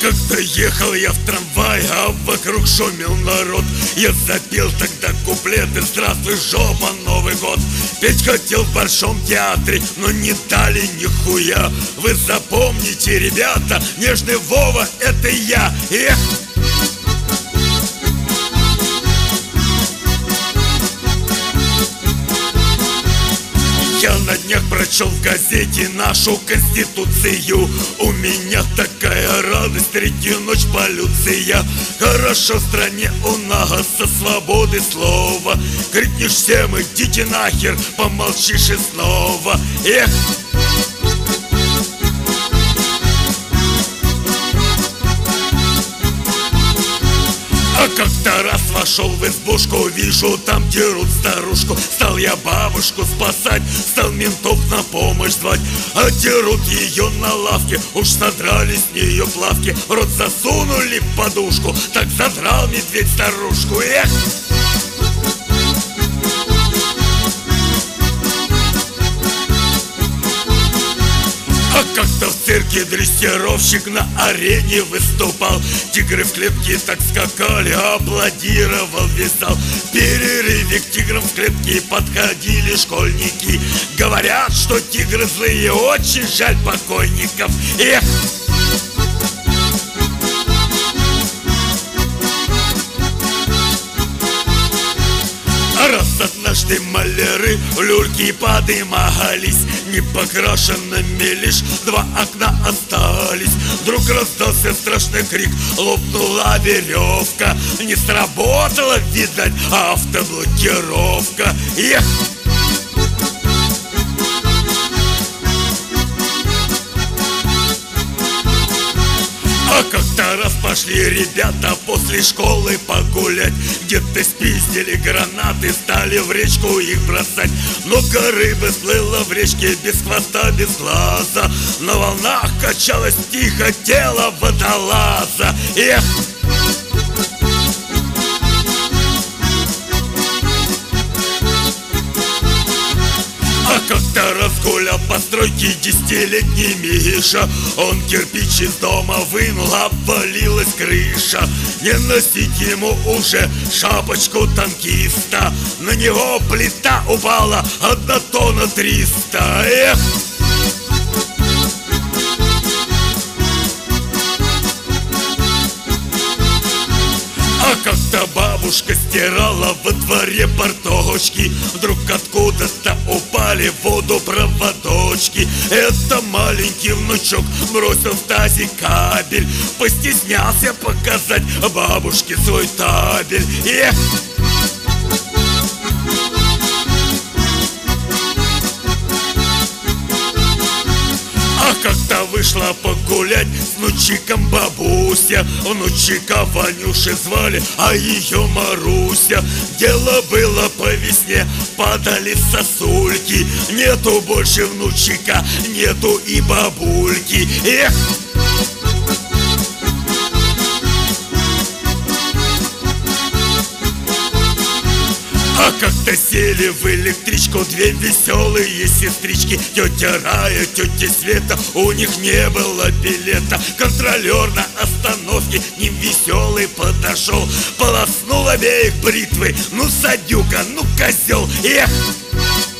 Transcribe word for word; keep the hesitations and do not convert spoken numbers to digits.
Как-то ехал я в трамвае, а вокруг шумел народ. Я запел тогда куплеты: здравствуй, жопа, Новый год. Петь хотел в Большом театре, но не дали нихуя. Вы запомните, ребята, нежный Вова — это я. Эх! Я на днях прочел в газете нашу Конституцию. У меня такая радость, третью ночь полюция. Хорошо в стране у нас со свободы слова. Крикнешь всем: идите нахер, помолчишь и снова. Эх! А как-то раз вошел в избушку, вижу, там дерут старушку. Стал я бабушку спасать, стал ментов на помощь звать. А дерут ее на лавке, уж содрали с нее плавки. В рот засунули подушку, так задрал медведь старушку. Эх! А как-то в цирке дрессировщик на арене выступал. Тигры в клетке так скакали, аплодировал весь зал. В перерыве к тиграм в клетке подходили школьники. Говорят, что тигры злые, очень жаль покойников. Эх! Раз однажды маляры в люльки подымались, непокрашенными лишь два окна остались. Вдруг раздался страшный крик, лопнула веревка. Не сработала, видать, автоблокировка. Эх! А как-то раз пошли ребята после школы погулять. Где-то спиздили гранаты, стали в речку их бросать. Много рыбы всплыло в речке без хвоста, без глаза. На волнах качалось тихо тело водолаза. Эх! А как-то раз гулял по стройке десятилетний Миша. Он кирпич из дома вынул, обвалилась крыша. Не носить ему уже шапочку танкиста. На него плита упала, одна тонна триста. Эх! А как-то бабушка стирала во дворе порточки. Вдруг откуда-то упали в воду проводочки. Это маленький внучок бросил в тазик кабель. Постеснялся показать бабушке свой табель. Эх! А как-то вышла погулять с внучиком бабуся. Внучика Ванюши звали, а ее Маруся. Дело было по весне, падали сосульки. Нету больше внучика, нету и бабульки. Эх! А как-то сели в электричку две веселые сестрички. Тетя Рая, тетя Света, у них не было билета. Контролер на остановке к ним веселый подошел. Полоснул обеих бритвой: ну садюга, ну козел. Эх!